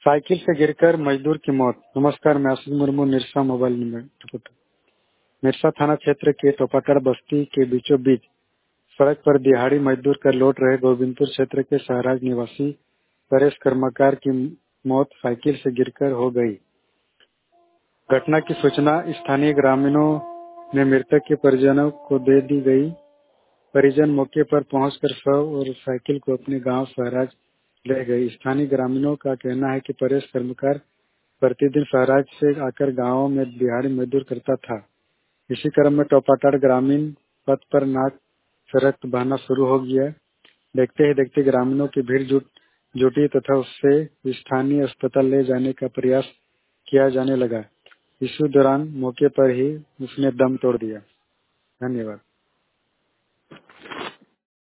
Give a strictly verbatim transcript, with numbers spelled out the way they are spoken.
Cycle से गिरकर मजदूर की मौत। नमस्कार, मैं Ashish Murmu, Nirsa mobile number reporter. Nirsa थाना क्षेत्र के टोपाटाड़ बस्ती के बीचों बीच सड़क पर दिहाड़ी मजदूर कर लौट रहे गोविंदपुर क्षेत्र के सहराज निवासी परेश कर्मकार की मौत साइकिल से गिरकर हो गई। घटना की सूचना स्थानीय ग्रामीणों ने मृतक के परिजनों को दे दी गई। परिजन मौके पर पहुंचकर शव और साइकिल को अपने गांव सहराज ले गए। स्थानीय ग्रामीणों का कहना है कि परेश कर्मकार प्रतिदिन सहराज से आकर गांवों में दिहाड़ी मजदूर करता था। इसी क्रम में टोपाटाड़ ग्रामीण पथ पर नाक से रक्त बहना शुरू हो गया। देखते ही देखते ग्रामीणों की भीड़ जुट जुटी तथा उससे स्थानीय अस्पताल ले जाने का प्रयास किया जाने लगा। इसी दौरान मौके पर ही उसने दम तोड़ दिया। धन्यवाद।